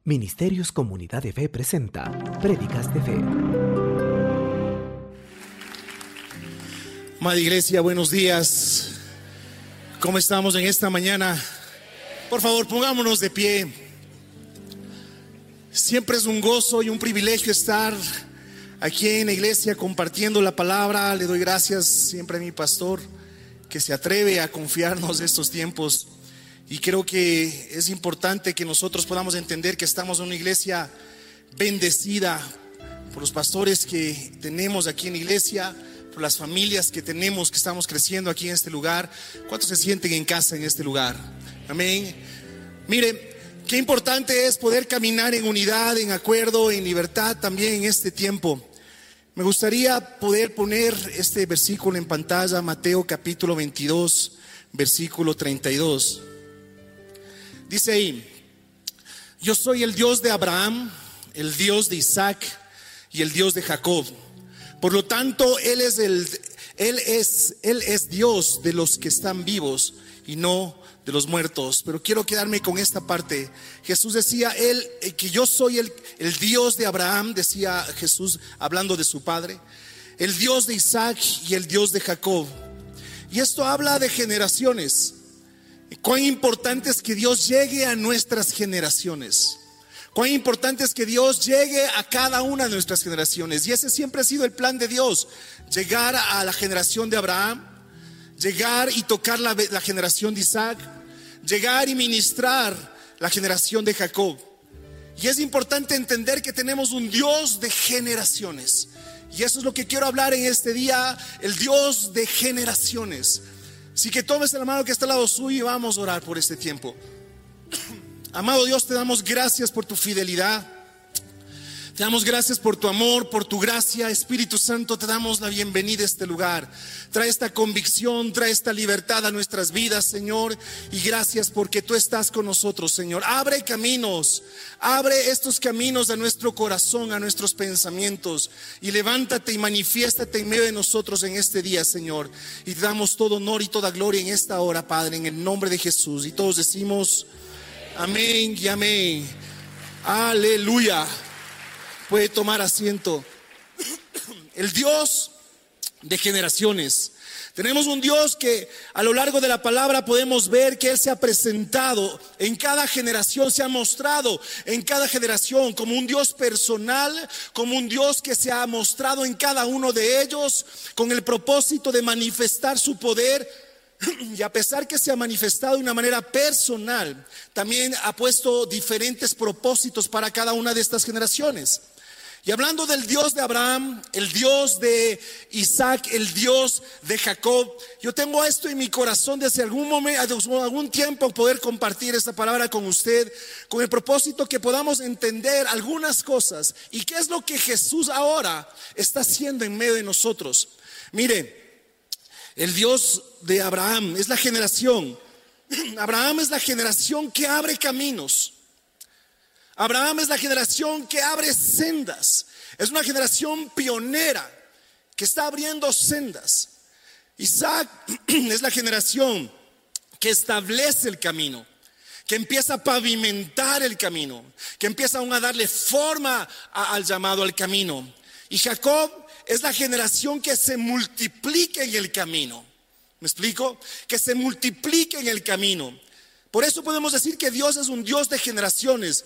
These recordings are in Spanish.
Ministerios Comunidad de Fe presenta Prédicas de Fe. Amada iglesia, buenos días. ¿Cómo estamos en esta mañana? Por favor, pongámonos de pie. Siempre es un gozo y un privilegio estar aquí en la iglesia compartiendo la palabra. Le doy gracias siempre a mi pastor que se atreve a confiarnos de estos tiempos. Y creo que es importante que nosotros podamos entender que estamos en una iglesia bendecida por los pastores que tenemos aquí en la iglesia, por las familias que tenemos, que estamos creciendo aquí en este lugar. ¿Cuántos se sienten en casa en este lugar? Amén. Mire, qué importante es poder caminar en unidad, en acuerdo, en libertad también en este tiempo. Me gustaría poder poner este versículo en pantalla, Mateo capítulo 22, versículo 32. Dice ahí: yo soy el Dios de Abraham, el Dios de Isaac y el Dios de Jacob. Por lo tanto, Él es Dios de los que están vivos y no de los muertos. Pero quiero quedarme con esta parte. Jesús decía que yo soy el Dios de Abraham, decía Jesús hablando de su padre, el Dios de Isaac y el Dios de Jacob. Y esto habla de generaciones. Cuán importante es que Dios llegue a nuestras generaciones. Cuán importante es que Dios llegue a cada una de nuestras generaciones. Y ese siempre ha sido el plan de Dios: llegar a la generación de Abraham, llegar y tocar la generación de Isaac, llegar y ministrar la generación de Jacob. Y es importante entender que tenemos un Dios de generaciones. Y eso es lo que quiero hablar en este día: el Dios de generaciones. Así que tomes la mano que está al lado suyo y vamos a orar por este tiempo. Amado Dios, te damos gracias por tu fidelidad. Te damos gracias por tu amor, por tu gracia. Espíritu Santo, te damos la bienvenida a este lugar. Trae esta convicción, trae esta libertad a nuestras vidas, Señor. Y gracias porque tú estás con nosotros, Señor. Abre caminos, abre estos caminos a nuestro corazón, a nuestros pensamientos. Y levántate y manifiéstate en medio de nosotros en este día, Señor. Y te damos todo honor y toda gloria en esta hora, Padre, en el nombre de Jesús. Y todos decimos amén y amén. Aleluya. Puede tomar asiento. El Dios de generaciones. Tenemos un Dios que a lo largo de la palabra podemos ver que Él se ha presentado en cada generación, se ha mostrado en cada generación como un Dios personal, como un Dios que se ha mostrado en cada uno de ellos con el propósito de manifestar su poder. Y a pesar que se ha manifestado de una manera personal, también ha puesto diferentes propósitos para cada una de estas generaciones. Y hablando del Dios de Abraham, el Dios de Isaac, el Dios de Jacob, yo tengo esto en mi corazón desde algún tiempo, poder compartir esta palabra con usted, con el propósito que podamos entender algunas cosas y qué es lo que Jesús ahora está haciendo en medio de nosotros. Mire, el Dios de Abraham es la generación. Abraham es la generación que abre caminos. Abraham es la generación que abre sendas. Es una generación pionera que está abriendo sendas. Isaac es la generación que establece el camino, que empieza a pavimentar el camino, que empieza aún a darle forma al llamado al camino. Y Jacob es la generación que se multiplica en el camino. ¿Me explico? Que se multiplica en el camino. Por eso podemos decir que Dios es un Dios de generaciones.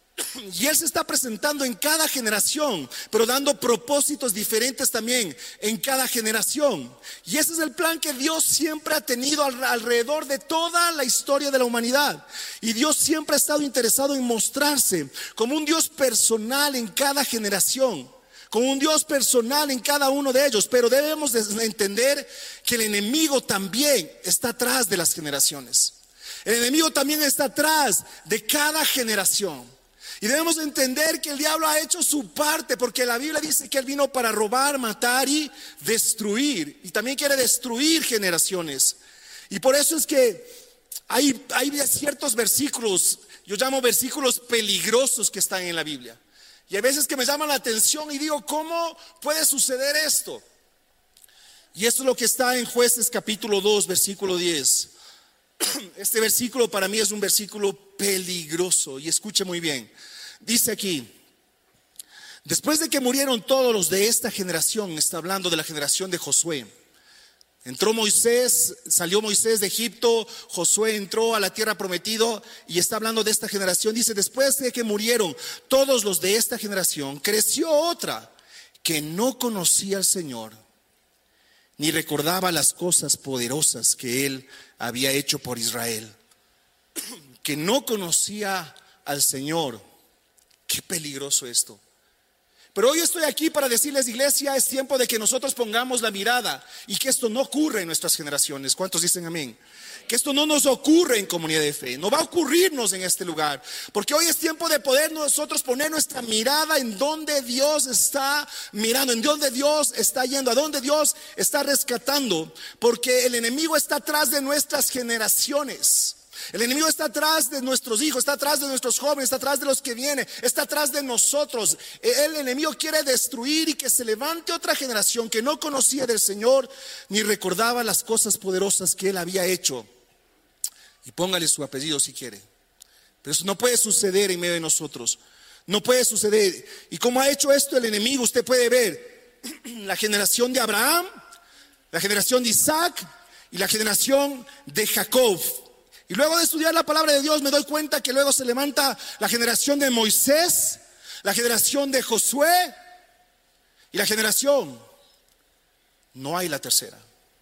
Y Él se está presentando en cada generación, pero dando propósitos diferentes también en cada generación. Y ese es el plan que Dios siempre ha tenido alrededor de toda la historia de la humanidad. Y Dios siempre ha estado interesado en mostrarse como un Dios personal en cada generación, como un Dios personal en cada uno de ellos. Pero debemos de entender que el enemigo también está atrás de las generaciones. El enemigo también está atrás de cada generación. Y debemos entender que el diablo ha hecho su parte, porque la Biblia dice que él vino para robar, matar y destruir. Y también quiere destruir generaciones. Y por eso es que hay ciertos versículos, yo llamo versículos peligrosos, que están en la Biblia. Y hay veces que me llaman la atención y digo, ¿cómo puede suceder esto? Y esto es lo que está en Jueces capítulo 2, versículo 10. Este versículo para mí es un versículo peligroso, y escuche muy bien. Dice aquí: después de que murieron todos los de esta generación, está hablando de la generación de Josué. Salió Moisés de Egipto, Josué entró a la tierra prometida y está hablando de esta generación. Dice: después de que murieron todos los de esta generación, creció otra que no conocía al Señor, ni recordaba las cosas poderosas que Él había hecho por Israel. Que no conocía al Señor. Qué peligroso esto. Pero hoy estoy aquí para decirles, iglesia, es tiempo de que nosotros pongamos la mirada y que esto no ocurra en nuestras generaciones. ¿Cuántos dicen amén? Que esto no nos ocurre en Comunidad de Fe, no va a ocurrirnos en este lugar, porque hoy es tiempo de poder nosotros poner nuestra mirada en donde Dios está mirando, en donde Dios está yendo, a donde Dios está rescatando, porque el enemigo está atrás de nuestras generaciones. El enemigo está atrás de nuestros hijos, está atrás de nuestros jóvenes, está atrás de los que vienen, está atrás de nosotros. El enemigo quiere destruir y que se levante otra generación que no conocía del Señor ni recordaba las cosas poderosas que Él había hecho. Y póngale su apellido si quiere. Pero eso no puede suceder en medio de nosotros. No puede suceder. Y como ha hecho esto el enemigo, usted puede ver la generación de Abraham, la generación de Isaac y la generación de Jacob. Y luego de estudiar la palabra de Dios me doy cuenta que luego se levanta la generación de Moisés, la generación de Josué y la generación, no hay la tercera.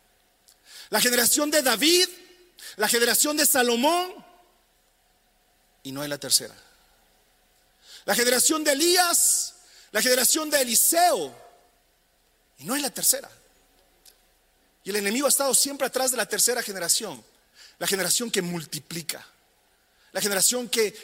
La generación de David, la generación de Salomón y no hay la tercera. La generación de Elías, la generación de Eliseo y no hay la tercera. Y el enemigo ha estado siempre atrás de la tercera generación. La generación que multiplica, la generación que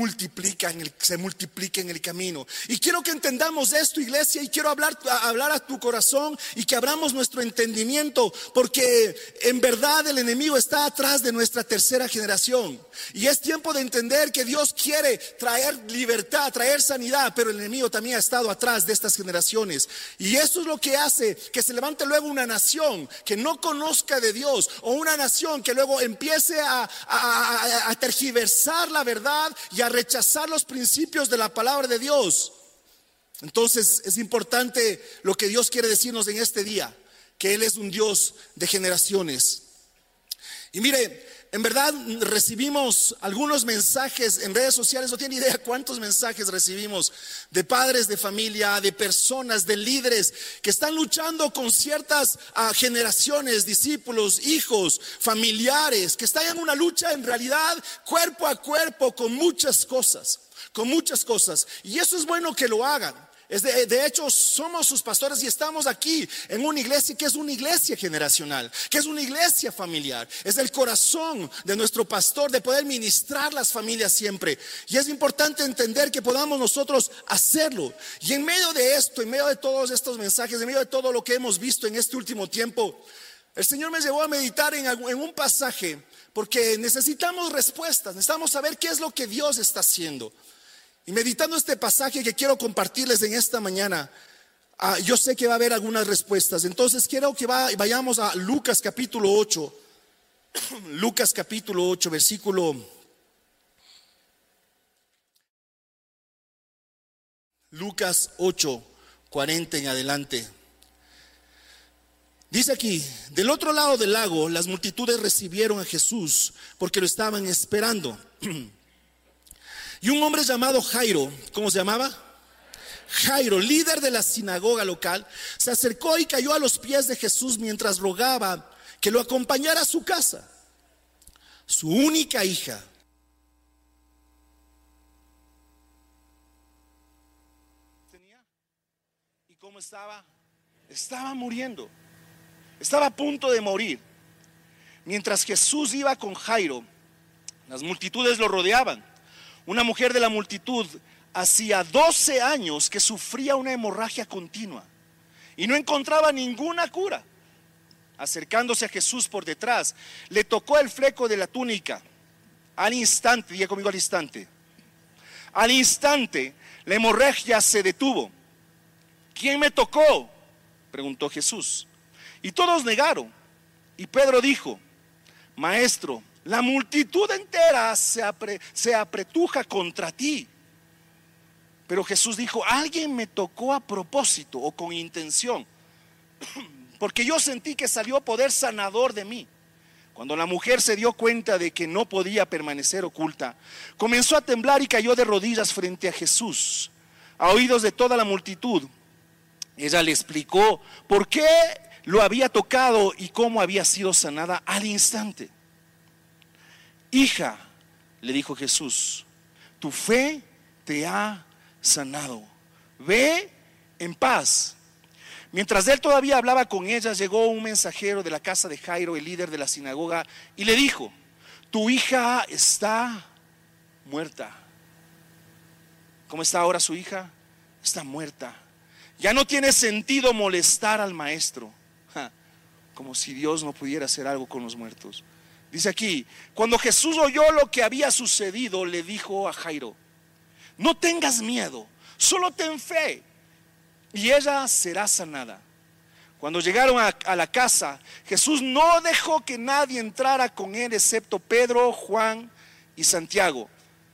se multiplica en el camino. Y quiero que entendamos esto, iglesia, y quiero hablar a tu corazón y que abramos nuestro entendimiento, porque en verdad el enemigo está atrás de nuestra tercera generación. Y es tiempo de entender que Dios quiere traer libertad, traer sanidad, pero el enemigo también ha estado atrás de estas generaciones. Y eso es lo que hace que se levante luego una nación que no conozca de Dios, o una nación que luego empiece a tergiversar la verdad y a rechazar los principios de la palabra de Dios. Entonces es importante lo que Dios quiere decirnos en este día, que Él es un Dios de generaciones. Y mire, en verdad recibimos algunos mensajes en redes sociales, no tiene idea cuántos mensajes recibimos de padres de familia, de personas, de líderes que están luchando con ciertas generaciones, discípulos, hijos, familiares, que están en una lucha en realidad cuerpo a cuerpo con muchas cosas. Y eso es bueno que lo hagan. De hecho, somos sus pastores y estamos aquí en una iglesia que es una iglesia generacional, que es una iglesia familiar. Es el corazón de nuestro pastor de poder ministrar las familias siempre. Y es importante entender que podamos nosotros hacerlo. Y en medio de esto, en medio de todos estos mensajes, en medio de todo lo que hemos visto en este último tiempo, el Señor me llevó a meditar en un pasaje, porque necesitamos respuestas, necesitamos saber qué es lo que Dios está haciendo. Y meditando este pasaje que quiero compartirles en esta mañana, yo sé que va a haber algunas respuestas. Entonces quiero que vayamos a Lucas capítulo 8. Lucas capítulo 8, versículo Lucas 8, 40 en adelante. Dice aquí: del otro lado del lago, las multitudes recibieron a Jesús porque lo estaban esperando. Y un hombre llamado Jairo, ¿cómo se llamaba? Jairo, líder de la sinagoga local, se acercó y cayó a los pies de Jesús mientras rogaba que lo acompañara a su casa. Su única hija. ¿Y cómo estaba? Estaba muriendo. Estaba a punto de morir. Mientras Jesús iba con Jairo, las multitudes lo rodeaban. Una mujer de la multitud hacía 12 años que sufría una hemorragia continua y no encontraba ninguna cura. Acercándose a Jesús por detrás, le tocó el fleco de la túnica. Al instante, diga conmigo, al instante. Al instante, la hemorragia se detuvo. ¿Quién me tocó?, preguntó Jesús. Y todos negaron. Y Pedro dijo: Maestro, la multitud entera se apretuja contra ti. Pero Jesús dijo: alguien me tocó a propósito o con intención, porque yo sentí que salió poder sanador de mí. Cuando la mujer se dio cuenta de que no podía permanecer oculta, comenzó a temblar y cayó de rodillas frente a Jesús, a oídos de toda la multitud. Ella le explicó por qué lo había tocado y cómo había sido sanada al instante. Hija, le dijo Jesús, tu fe te ha sanado. Ve en paz. Mientras él todavía hablaba con ella, llegó un mensajero de la casa de Jairo, el líder de la sinagoga, y le dijo: tu hija está muerta. ¿Cómo está ahora su hija? Está muerta. Ya no tiene sentido molestar al maestro. Como si Dios no pudiera hacer algo con los muertos. Dice aquí: cuando Jesús oyó lo que había sucedido, le dijo a Jairo: no tengas miedo, solo ten fe y ella será sanada. Cuando llegaron a la casa, Jesús no dejó que nadie entrara con él excepto Pedro, Juan y Santiago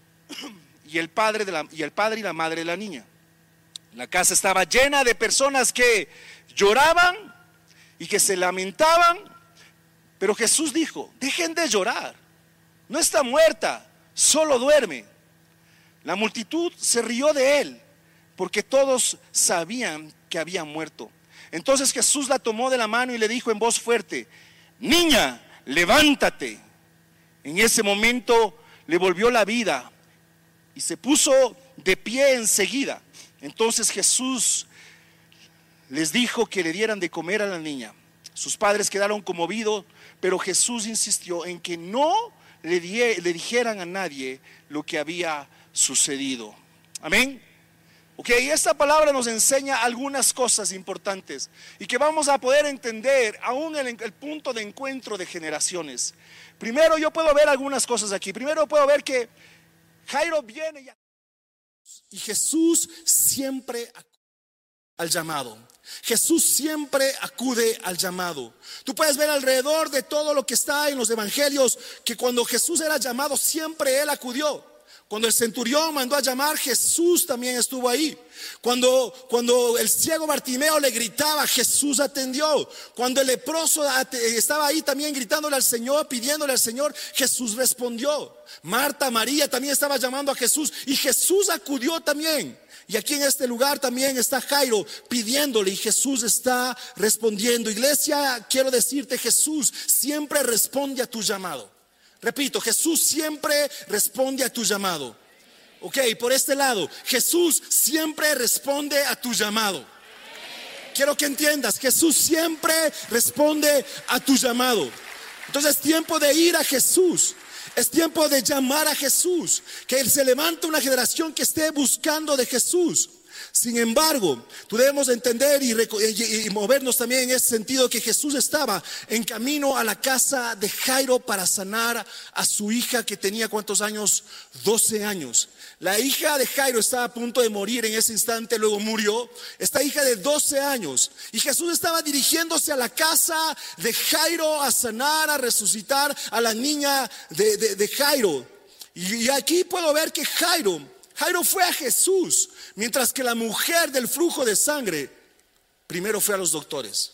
y el padre y la madre de la niña. La casa estaba llena de personas que lloraban y que se lamentaban, pero Jesús dijo: dejen de llorar, no está muerta, solo duerme. La multitud se rió de él, porque todos sabían que había muerto. Entonces Jesús la tomó de la mano y le dijo en voz fuerte: niña, levántate. En ese momento le volvió la vida y se puso de pie enseguida. Entonces Jesús les dijo que le dieran de comer a la niña. Sus padres quedaron conmovidos, pero Jesús insistió en que no le dijeran a nadie lo que había sucedido. Amén. Ok, esta palabra nos enseña algunas cosas importantes y que vamos a poder entender aún en el punto de encuentro de generaciones. Primero, yo puedo ver algunas cosas aquí. Primero puedo ver que Jairo viene y Jesús siempre acude al llamado. Jesús siempre acude al llamado. Tú puedes ver alrededor de todo lo que está en los evangelios que cuando Jesús era llamado, siempre Él acudió. Cuando el centurión mandó a llamar, Jesús también estuvo ahí. Cuando el ciego Bartimeo le gritaba, Jesús atendió. Cuando el leproso estaba ahí también gritándole al Señor, pidiéndole al Señor, Jesús respondió. Marta, María también estaba llamando a Jesús y Jesús acudió también. Y aquí en este lugar también está Jairo pidiéndole y Jesús está respondiendo. Iglesia, quiero decirte, Jesús siempre responde a tu llamado. Repito, Jesús siempre responde a tu llamado. Ok, por este lado, Jesús siempre responde a tu llamado. Quiero que entiendas, Jesús siempre responde a tu llamado. Entonces es tiempo de ir a Jesús. Es tiempo de llamar a Jesús. Que se levante una generación que esté buscando de Jesús. Sin embargo, tú debemos entender y movernos también en ese sentido que Jesús estaba en camino a la casa de Jairo para sanar a su hija que tenía ¿cuántos años? 12 años. La hija de Jairo estaba a punto de morir en ese instante, luego murió. Esta hija de 12 años. Y Jesús estaba dirigiéndose a la casa de Jairo a sanar, a resucitar a la niña de Jairo. Y aquí puedo ver que Jairo fue a Jesús, mientras que la mujer del flujo de sangre primero fue a los doctores.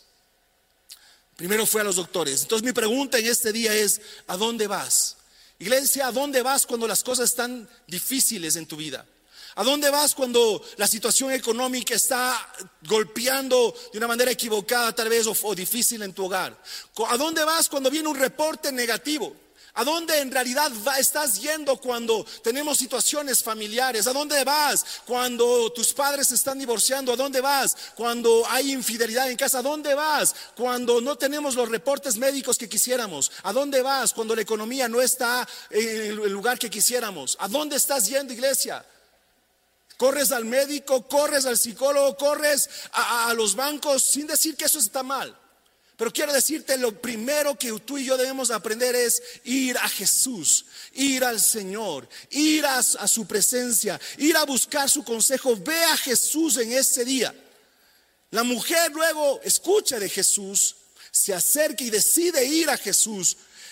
Entonces mi pregunta en este día es: ¿a dónde vas? Iglesia, ¿a dónde vas cuando las cosas están difíciles en tu vida? ¿A dónde vas cuando la situación económica está golpeando de una manera equivocada tal vez o difícil en tu hogar? ¿A dónde vas cuando viene un reporte negativo? ¿A dónde en realidad estás yendo cuando tenemos situaciones familiares? ¿A dónde vas cuando tus padres se están divorciando? ¿A dónde vas cuando hay infidelidad en casa? ¿A dónde vas cuando no tenemos los reportes médicos que quisiéramos? ¿A dónde vas cuando la economía no está en el lugar que quisiéramos? ¿A dónde estás yendo, iglesia? Corres al médico, corres al psicólogo, corres a los bancos, sin decir que eso está mal. Pero quiero decirte, lo primero que tú y yo debemos aprender es ir a Jesús, ir al Señor, ir a su presencia, ir a buscar su consejo. Ve a Jesús en ese día. La mujer luego escucha de Jesús, se acerca y decide ir a Jesús.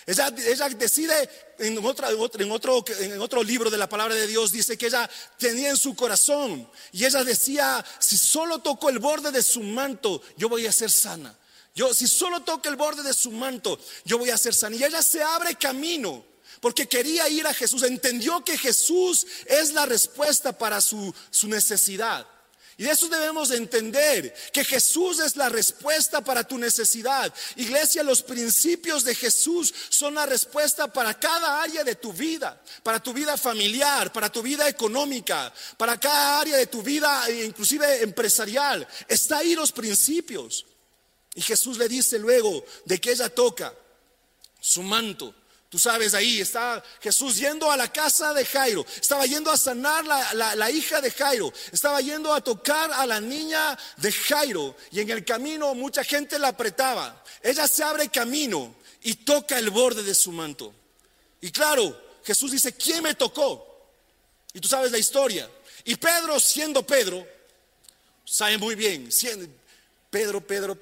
Ella decide en otro libro de la palabra de Dios, dice que ella tenía en su corazón y ella decía: si solo toco el borde de su manto, yo voy a ser sana. Si solo toco el borde de su manto, yo voy a ser sana. Y ella se abre camino porque quería ir a Jesús. Entendió que Jesús es la respuesta para su necesidad. Y de eso debemos de entender, que Jesús es la respuesta para tu necesidad. Iglesia, los principios de Jesús son la respuesta para cada área de tu vida, para tu vida familiar, para tu vida económica, para cada área de tu vida, inclusive empresarial. Está ahí los principios. Y Jesús le dice luego de que ella toca su manto. Tú sabes, ahí está Jesús yendo a la casa de Jairo. Estaba yendo a sanar la hija de Jairo. Estaba yendo a tocar a la niña de Jairo. Y en el camino mucha gente la apretaba. Ella se abre camino y toca el borde de su manto. Y claro, Jesús dice: ¿quién me tocó? Y tú sabes la historia. Y Pedro, siendo Pedro, sabe muy bien, Pedro.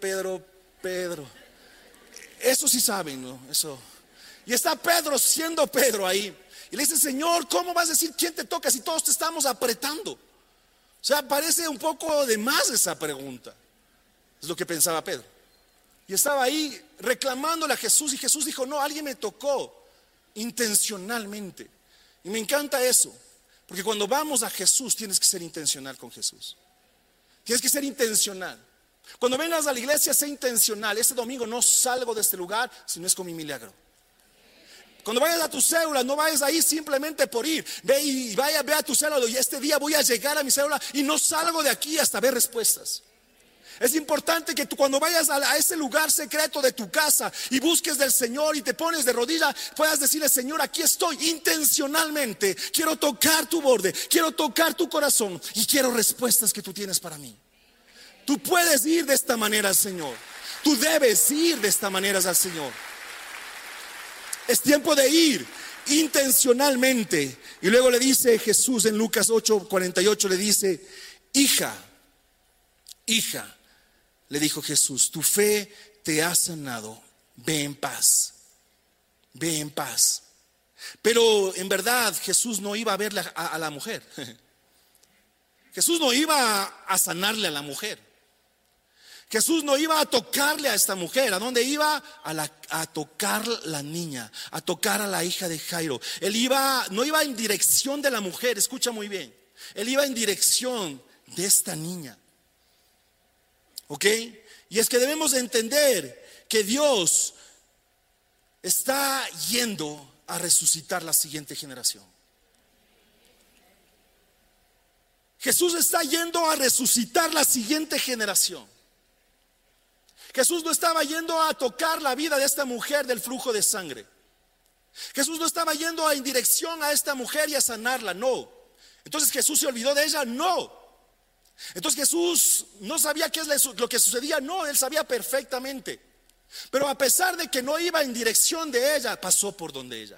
Eso sí saben, ¿no? Eso. Y está Pedro siendo Pedro ahí. Y le dice: Señor, ¿cómo vas a decir quién te toca si todos te estamos apretando? O sea, parece un poco de más esa pregunta. Es lo que pensaba Pedro. Y estaba ahí reclamándole a Jesús. Y Jesús dijo: no, alguien me tocó intencionalmente. Y me encanta eso. Porque cuando vamos a Jesús tienes que ser intencional con Jesús. Tienes que ser intencional. Cuando vengas a la iglesia, sé intencional. Este domingo no salgo de este lugar si no es con mi milagro. Cuando vayas a tu célula, no vayas ahí simplemente por ir. Ve a tu célula y este día voy a llegar a mi célula y no salgo de aquí hasta ver respuestas. Es importante que tú, cuando vayas a ese lugar secreto de tu casa y busques del Señor y te pones de rodillas, puedas decirle: Señor, aquí estoy intencionalmente. Quiero tocar tu borde, quiero tocar tu corazón y quiero respuestas que tú tienes para mí. Tú puedes ir de esta manera al Señor. Tú debes ir de esta manera al Señor. Es tiempo de ir intencionalmente. Y luego le dice Jesús en Lucas 8:48, le dice: hija, le dijo Jesús, tu fe te ha sanado, ve en paz, ve en paz. Pero en verdad Jesús no iba a verle a la mujer. Jesús no iba a sanarle a la mujer. Jesús no iba a tocarle a esta mujer. ¿A dónde iba? A tocar la niña, a tocar a la hija de Jairo. No iba en dirección de la mujer, escucha muy bien. Él iba en dirección de esta niña. ¿Ok? Y es que debemos entender que Dios está yendo a resucitar la siguiente generación. Jesús está yendo a resucitar la siguiente generación. Jesús no estaba yendo a tocar la vida de esta mujer del flujo de sangre. Jesús no estaba yendo en dirección a esta mujer y a sanarla, no. Entonces Jesús se olvidó de ella, no. Entonces Jesús no sabía qué es lo que sucedía, no, él sabía perfectamente. Pero a pesar de que no iba en dirección de ella, pasó por donde ella.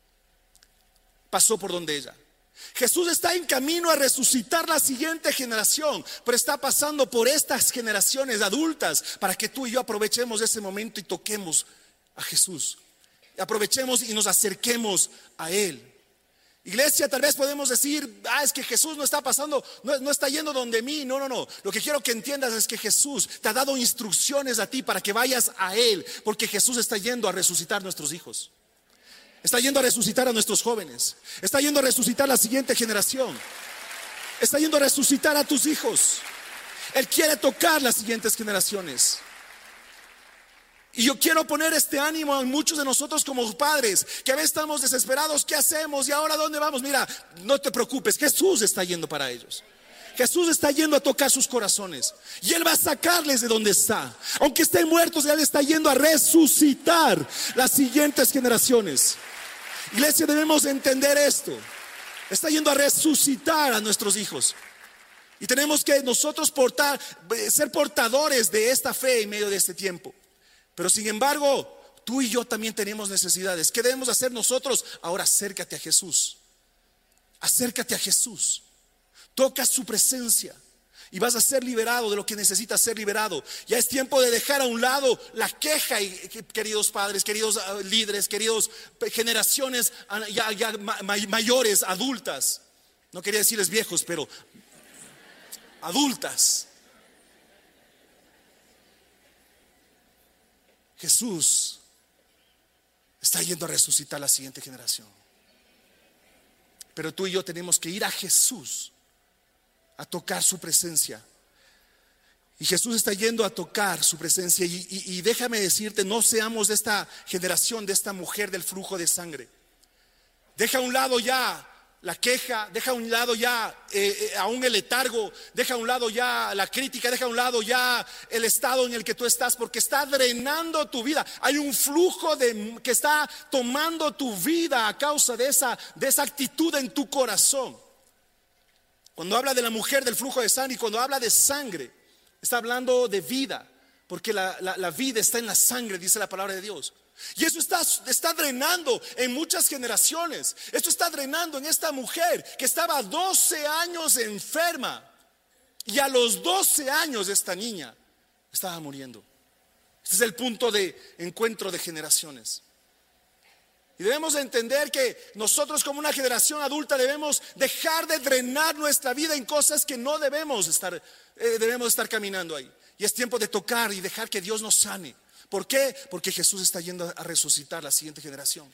Jesús está en camino a resucitar la siguiente generación, pero está pasando por estas generaciones adultas para que tú y yo aprovechemos ese momento y toquemos a Jesús. Aprovechemos y nos acerquemos a Él. Iglesia, tal vez podemos decir: es que Jesús no está pasando, no está yendo donde mí. No. Lo que quiero que entiendas es que Jesús te ha dado instrucciones a ti para que vayas a Él, porque Jesús está yendo a resucitar nuestros hijos. Está yendo a resucitar a nuestros jóvenes. Está yendo a resucitar a la siguiente generación. Está yendo a resucitar a tus hijos. Él quiere tocar las siguientes generaciones. Y yo quiero poner este ánimo a muchos de nosotros como padres, que a veces estamos desesperados. ¿Qué hacemos? ¿Y ahora dónde vamos? Mira, no te preocupes, Jesús está yendo para ellos. Jesús está yendo a tocar sus corazones y Él va a sacarles de donde está. Aunque estén muertos, Él está yendo a resucitar las siguientes generaciones. Iglesia, debemos entender esto. Está yendo a resucitar a nuestros hijos. Y tenemos que nosotros ser portadores de esta fe en medio de este tiempo. Pero sin embargo, tú y yo también tenemos necesidades. ¿Qué debemos hacer nosotros? Ahora acércate a Jesús. Acércate a Jesús. Toca su presencia Y vas a ser liberado de lo que necesitas ser liberado. Ya es tiempo de dejar a un lado la queja, queridos padres, queridos líderes, queridos generaciones ya mayores, adultas. No quería decirles viejos, pero adultas. Jesús está yendo a resucitar la siguiente generación. Pero tú y yo tenemos que ir a Jesús a tocar su presencia. Y Jesús está yendo a tocar su presencia. Y déjame decirte, no seamos de esta generación, de esta mujer del flujo de sangre. Deja a un lado ya la queja, deja a un lado ya aún el letargo, deja a un lado ya la crítica, deja a un lado ya el estado en el que tú estás, porque está drenando tu vida. Hay un flujo que está tomando tu vida a causa de esa actitud en tu corazón. Cuando habla de la mujer del flujo de sangre y cuando habla de sangre, está hablando de vida, porque la vida está en la sangre, dice la palabra de Dios. Y eso está drenando en muchas generaciones. Esto está drenando en esta mujer que estaba 12 años enferma. Y a los 12 años esta niña estaba muriendo. Este es el punto de encuentro de generaciones. Y debemos entender que nosotros como una generación adulta debemos dejar de drenar nuestra vida en cosas que no debemos estar caminando ahí. Y es tiempo de tocar y dejar que Dios nos sane. ¿Por qué? Porque Jesús está yendo a resucitar la siguiente generación.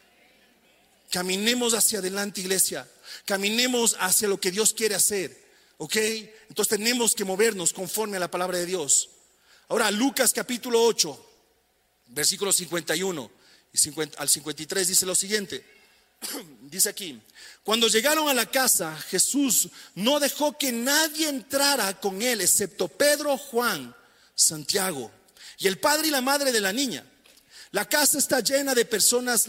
Caminemos hacia adelante, iglesia. Caminemos hacia lo que Dios quiere hacer. ¿Ok? Entonces tenemos que movernos conforme a la palabra de Dios. Ahora, Lucas capítulo 8, versículos 51 al 53 dice lo siguiente. Dice aquí: cuando llegaron a la casa, Jesús no dejó que nadie entrara con él, excepto Pedro, Juan, Santiago y el padre y la madre de la niña. La casa estaba llena de personas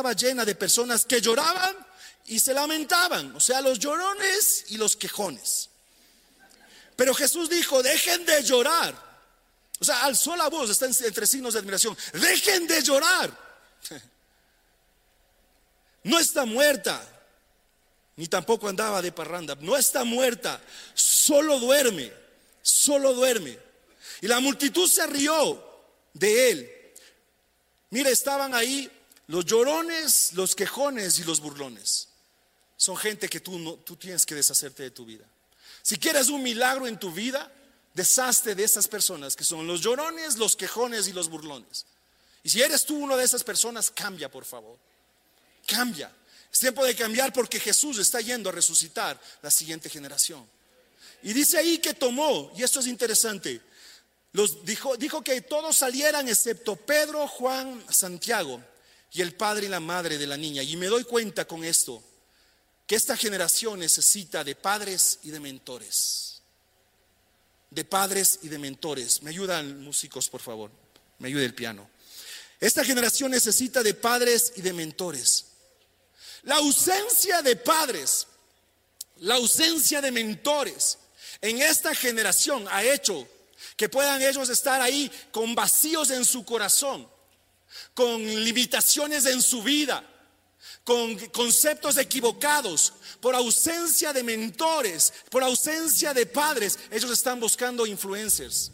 que lloraban y se lamentaban, o sea, los llorones y los quejones. Pero Jesús dijo: dejen de llorar. O sea, alzó la voz, está entre signos de admiración. Dejen de llorar. No está muerta, ni tampoco andaba de parranda. No está muerta, solo duerme. Y la multitud se rió de él. Mira, estaban ahí los llorones, los quejones y los burlones. Son gente que tú tienes que deshacerte de tu vida. Si quieres un milagro en tu vida, deshazte de esas personas que son los llorones, los quejones y los burlones. Y si eres tú una de esas personas, cambia, por favor. Cambia. Es tiempo de cambiar, porque Jesús está yendo a resucitar la siguiente generación. Y dice ahí que tomó, y esto es interesante, dijo que todos salieran excepto Pedro, Juan, Santiago y el padre y la madre de la niña. Y me doy cuenta con esto que esta generación necesita de padres y de mentores. De padres y de mentores. Me ayudan músicos, por favor. Me ayuda el piano. Esta generación necesita de padres y de mentores. La ausencia de padres, la ausencia de mentores en esta generación ha hecho que puedan ellos estar ahí con vacíos en su corazón, con limitaciones en su vida, con conceptos equivocados. Por ausencia de mentores, por ausencia de padres, ellos están buscando influencers.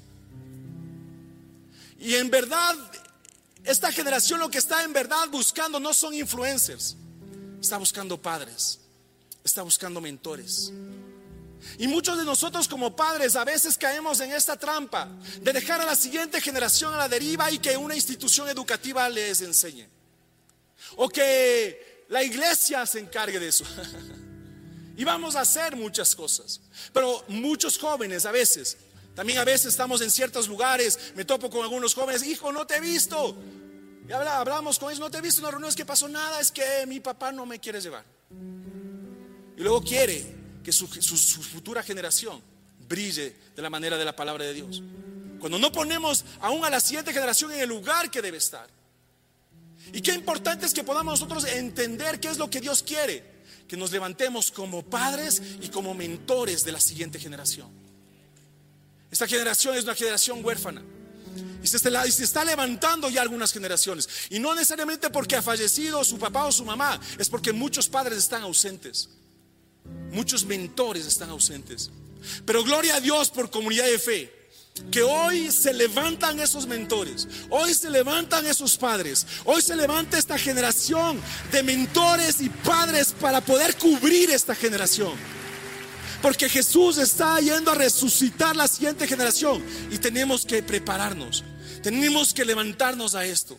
Y en verdad, esta generación lo que está en verdad buscando no son influencers. Está buscando padres, está buscando mentores. Y muchos de nosotros como padres a veces caemos en esta trampa de dejar a la siguiente generación a la deriva y que una institución educativa les enseñe, o que la iglesia se encargue de eso. Y vamos a hacer muchas cosas, pero muchos jóvenes a veces estamos en ciertos lugares. Me topo con algunos jóvenes: hijo, no te he visto. Y hablamos con ellos: no te he visto en las reuniones. ¿Qué pasó? Nada, es que mi papá no me quiere llevar. Y luego quiere que su futura generación brille de la manera de la palabra de Dios, cuando no ponemos aún a la siguiente generación en el lugar que debe estar. Y qué importante es que podamos nosotros entender qué es lo que Dios quiere: que nos levantemos como padres y como mentores de la siguiente generación. Esta generación es una generación huérfana. Y se está levantando ya algunas generaciones. Y no necesariamente porque ha fallecido su papá o su mamá, es porque muchos padres están ausentes. Muchos mentores están ausentes. Pero gloria a Dios por Comunidad de Fe, que hoy se levantan esos mentores, hoy se levantan esos padres, hoy se levanta esta generación de mentores y padres para poder cubrir esta generación. Porque Jesús está yendo a resucitar la siguiente generación y tenemos que prepararnos, tenemos que levantarnos a esto.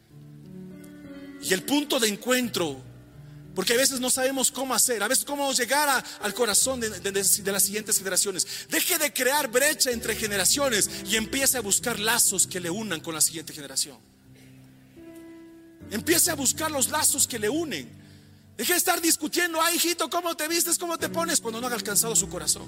Y el punto de encuentro, porque a veces no sabemos cómo hacer, a veces cómo llegar al corazón de las siguientes generaciones. Deje de crear brecha entre generaciones y empiece a buscar lazos que le unan con la siguiente generación. Empiece a buscar los lazos que le unen. Deje de estar discutiendo, ay hijito, ¿cómo te vistes? ¿Cómo te pones? Cuando no ha alcanzado su corazón.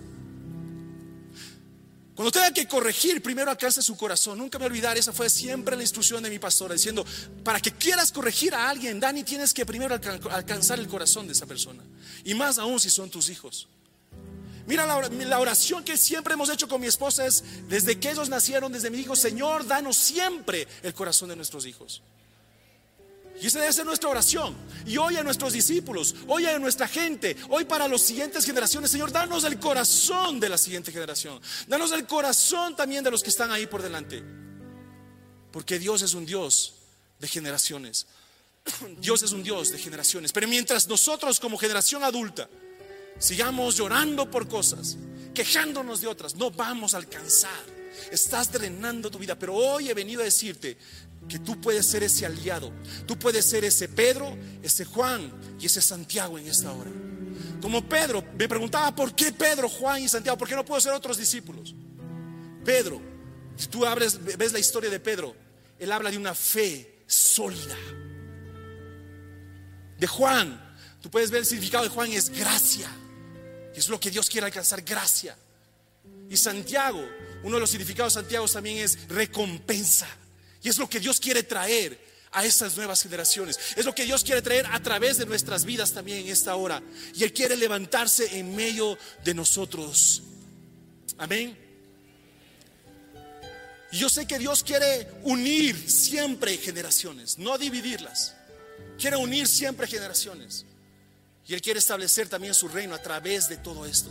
Cuando tenga que corregir, primero alcance su corazón. Nunca me olvidar, esa fue siempre la instrucción de mi pastora, diciendo, para que quieras corregir a alguien, Dani, tienes que primero alcanzar el corazón de esa persona. Y más aún si son tus hijos. Mira, la oración que siempre hemos hecho con mi esposa es, desde que ellos nacieron, desde mi hijo, Señor, danos siempre el corazón de nuestros hijos. Y esa debe ser nuestra oración. Y hoy a nuestros discípulos, hoy a nuestra gente, hoy para las siguientes generaciones, Señor, danos el corazón de la siguiente generación. Danos el corazón también de los que están ahí por delante. Porque Dios es un Dios de generaciones. Dios es un Dios de generaciones. Pero mientras nosotros como generación adulta sigamos llorando por cosas, quejándonos de otras, no vamos a alcanzar. Estás drenando tu vida. Pero hoy he venido a decirte que tú puedes ser ese aliado. Tú puedes ser ese Pedro, ese Juan y ese Santiago en esta hora. Como Pedro, me preguntaba, ¿por qué Pedro, Juan y Santiago? ¿Por qué no puedo ser otros discípulos? Pedro, si tú ves la historia de Pedro, él habla de una fe sólida. De Juan, tú puedes ver el significado de Juan es gracia. Y es lo que Dios quiere alcanzar, gracia. Y Santiago, uno de los significados de Santiago también es recompensa. Y es lo que Dios quiere traer a estas nuevas generaciones. Es lo que Dios quiere traer a través de nuestras vidas también en esta hora. Y Él quiere levantarse en medio de nosotros. Amén. Y yo sé que Dios quiere unir siempre generaciones, no dividirlas. Quiere unir siempre generaciones. Y Él quiere establecer también su reino a través de todo esto.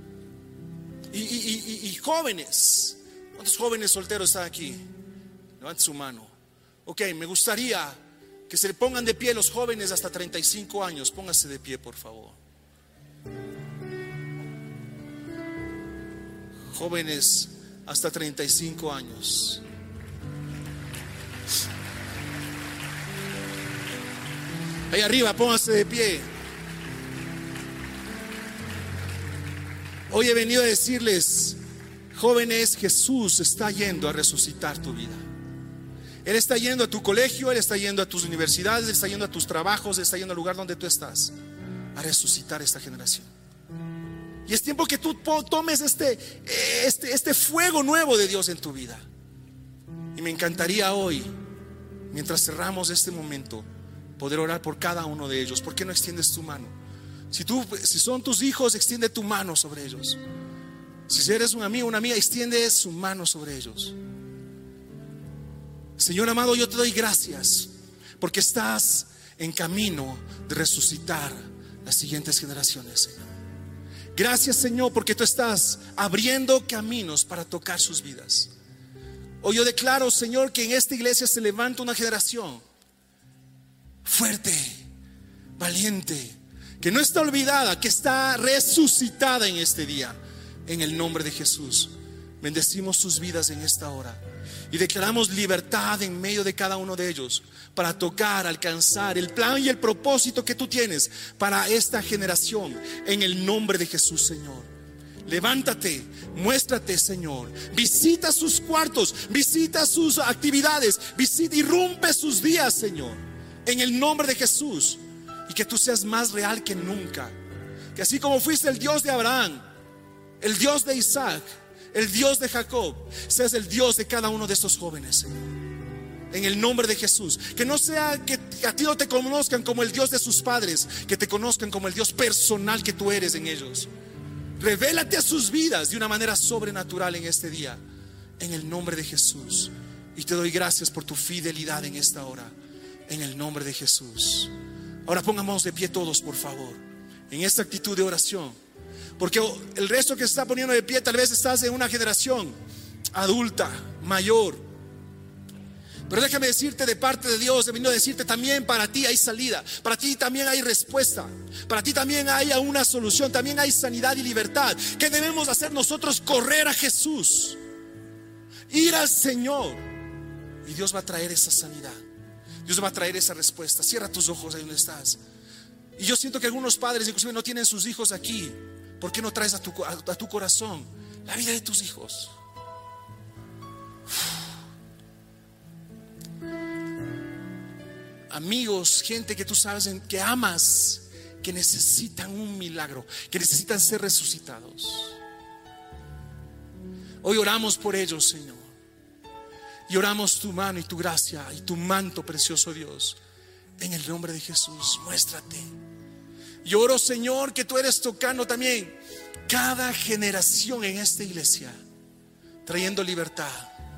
Y jóvenes, ¿cuántos jóvenes solteros están aquí? Levante su mano. Ok, me gustaría que se le pongan de pie los jóvenes hasta 35 años. Póngase de pie, por favor. Jóvenes hasta 35 años. Ahí arriba, póngase de pie. Hoy he venido a decirles, jóvenes, Jesús está yendo a resucitar tu vida. Él está yendo a tu colegio, Él está yendo a tus universidades, Él está yendo a tus trabajos, Él está yendo al lugar donde tú estás a resucitar esta generación. Y es tiempo que tú tomes este fuego nuevo de Dios en tu vida. Y me encantaría hoy, mientras cerramos este momento, poder orar por cada uno de ellos. ¿Por qué no extiendes tu mano? Si son tus hijos, extiende tu mano sobre ellos. Si eres un amigo, una amiga, extiende su mano sobre ellos. Señor amado, yo te doy gracias porque estás en camino de resucitar las siguientes generaciones, Señor. Gracias, Señor, porque tú estás abriendo caminos para tocar sus vidas. Hoy yo declaro, Señor, que en esta iglesia se levanta una generación fuerte, valiente, que no está olvidada, que está resucitada en este día. En el nombre de Jesús, bendecimos sus vidas en esta hora y declaramos libertad en medio de cada uno de ellos para tocar, alcanzar el plan y el propósito que tú tienes para esta generación. En el nombre de Jesús, Señor, levántate, muéstrate, Señor. Visita sus cuartos, visita sus actividades, visita y rompe sus días, Señor, en el nombre de Jesús. Y que tú seas más real que nunca. Que así como fuiste el Dios de Abraham, el Dios de Isaac, el Dios de Jacob, seas el Dios de cada uno de estos jóvenes, Señor. En el nombre de Jesús. Que no sea que a ti no te conozcan como el Dios de sus padres, que te conozcan como el Dios personal que tú eres en ellos. Revélate a sus vidas de una manera sobrenatural en este día, en el nombre de Jesús. Y te doy gracias por tu fidelidad en esta hora, en el nombre de Jesús. Ahora pongamos de pie todos, por favor, en esta actitud de oración. Porque el resto que se está poniendo de pie, tal vez estás en una generación adulta, mayor. Pero déjame decirte de parte de Dios, he venido a decirte también, para ti hay salida, para ti también hay respuesta, para ti también hay una solución, también hay sanidad y libertad. ¿Qué debemos hacer nosotros? Correr a Jesús, ir al Señor, y Dios va a traer esa sanidad, Dios va a traer esa respuesta. Cierra tus ojos ahí donde estás. Y yo siento que algunos padres inclusive no tienen sus hijos aquí. ¿Por qué no traes a tu corazón la vida de tus hijos? Amigos, gente que tú sabes que amas, que necesitan un milagro, que necesitan ser resucitados. Hoy oramos por ellos, Señor, y oramos tu mano y tu gracia y tu manto, precioso Dios, en el nombre de Jesús. Muéstrate. Y oro, Señor, que tú eres tocando también cada generación en esta iglesia, trayendo libertad.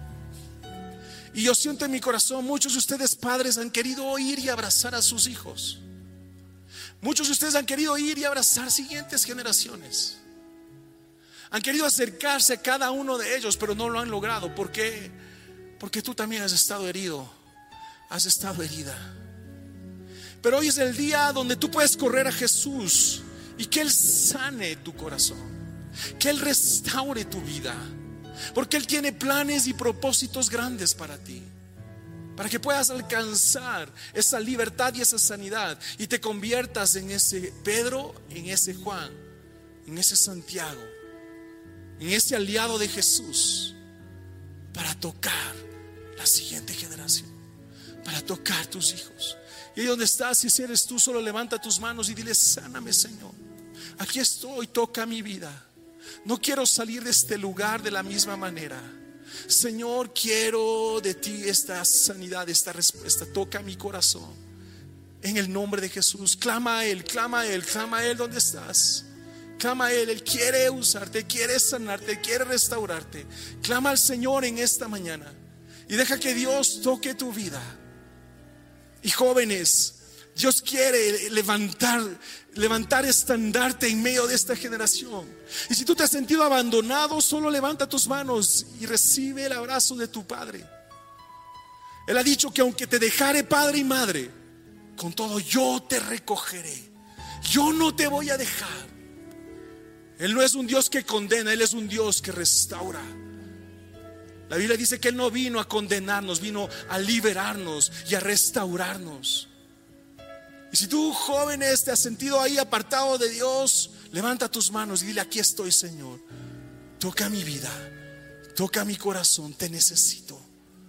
Y yo siento en mi corazón, muchos de ustedes padres han querido oír y abrazar a sus hijos. Muchos de ustedes han querido ir y abrazar siguientes generaciones. Han querido acercarse a cada uno de ellos, pero no lo han logrado. ¿Por qué? Porque tú también has estado herido, has estado herida. Pero hoy es el día donde tú puedes correr a Jesús y que Él sane tu corazón, que Él restaure tu vida, porque Él tiene planes y propósitos grandes para ti, para que puedas alcanzar esa libertad y esa sanidad y te conviertas en ese Pedro, en ese Juan, en ese Santiago, en ese aliado de Jesús, para tocar la siguiente generación, para tocar tus hijos. Y ahí donde estás, si eres tú, solo levanta tus manos y dile: sáname, Señor, aquí estoy, toca mi vida. No quiero salir de este lugar de la misma manera. Señor, quiero de ti esta sanidad, esta respuesta. Toca mi corazón en el nombre de Jesús. Clama a Él, clama a Él, clama a Él donde estás. Clama a Él, Él quiere usarte, quiere sanarte, quiere restaurarte. Clama al Señor en esta mañana y deja que Dios toque tu vida. Y jóvenes, Dios quiere levantar estandarte en medio de esta generación. Y si tú te has sentido abandonado, solo levanta tus manos y recibe el abrazo de tu Padre. Él ha dicho que aunque te dejare padre y madre, con todo yo te recogeré. Yo no te voy a dejar. Él no es un Dios que condena, Él es un Dios que restaura. La Biblia dice que Él no vino a condenarnos, vino a liberarnos y a restaurarnos. Y si tú, jóvenes, te has sentido ahí apartado de Dios, levanta tus manos y dile: aquí estoy, Señor. Toca mi vida, toca mi corazón, te necesito.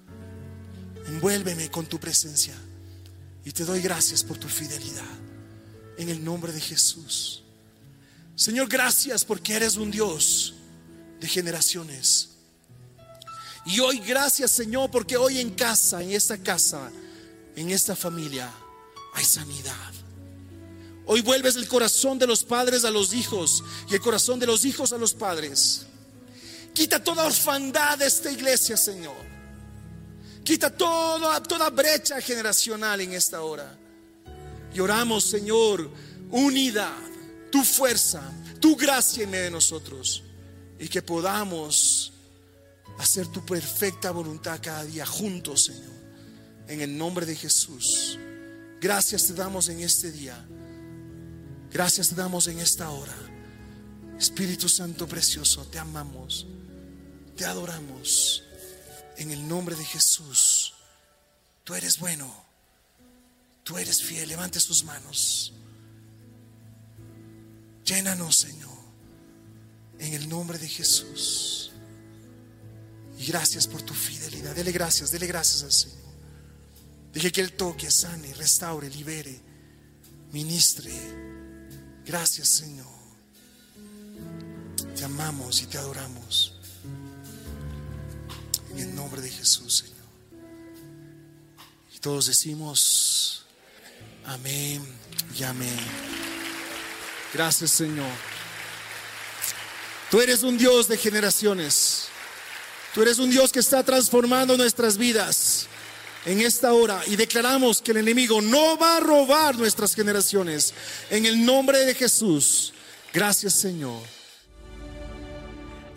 Envuélveme con tu presencia y te doy gracias por tu fidelidad, en el nombre de Jesús. Señor, gracias porque eres un Dios de generaciones. Y hoy gracias, Señor, porque hoy en casa, en esta familia hay sanidad. Hoy vuelves el corazón de los padres a los hijos y el corazón de los hijos a los padres. Quita toda orfandad de esta iglesia, Señor. Quita toda brecha generacional en esta hora. Y oramos, Señor, unidad, tu fuerza, tu gracia en medio de nosotros, y que podamos hacer tu perfecta voluntad cada día juntos, Señor, en el nombre de Jesús. Gracias te damos en este día. Gracias te damos en esta hora. Espíritu Santo precioso, te amamos, te adoramos en el nombre de Jesús. Tú eres bueno, tú eres fiel. Levante sus manos. Llénanos, Señor, en el nombre de Jesús. Y gracias por tu fidelidad. Dele gracias al Señor. Deje que Él toque, sane, restaure, libere, ministre. Gracias, Señor. Te amamos y te adoramos en el nombre de Jesús, Señor. Y todos decimos amén y amén. Gracias, Señor. Tú eres un Dios de generaciones. Tú eres un Dios que está transformando nuestras vidas en esta hora, y declaramos que el enemigo no va a robar nuestras generaciones en el nombre de Jesús. Gracias, Señor.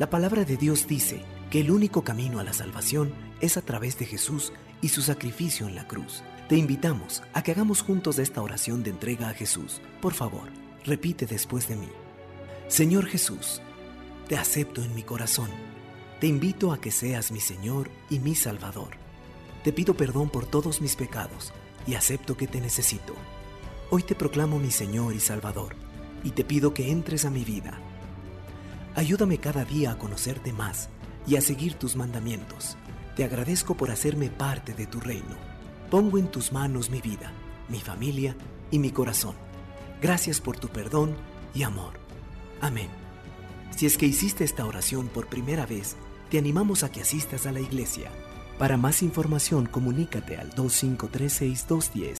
La palabra de Dios dice que el único camino a la salvación es a través de Jesús y su sacrificio en la cruz. Te invitamos a que hagamos juntos esta oración de entrega a Jesús. Por favor, repite después de mí. Señor Jesús, te acepto en mi corazón. Te invito a que seas mi Señor y mi Salvador. Te pido perdón por todos mis pecados y acepto que te necesito. Hoy te proclamo mi Señor y Salvador y te pido que entres a mi vida. Ayúdame cada día a conocerte más y a seguir tus mandamientos. Te agradezco por hacerme parte de tu reino. Pongo en tus manos mi vida, mi familia y mi corazón. Gracias por tu perdón y amor. Amén. Si es que hiciste esta oración por primera vez, te animamos a que asistas a la iglesia. Para más información, comunícate al 2536-210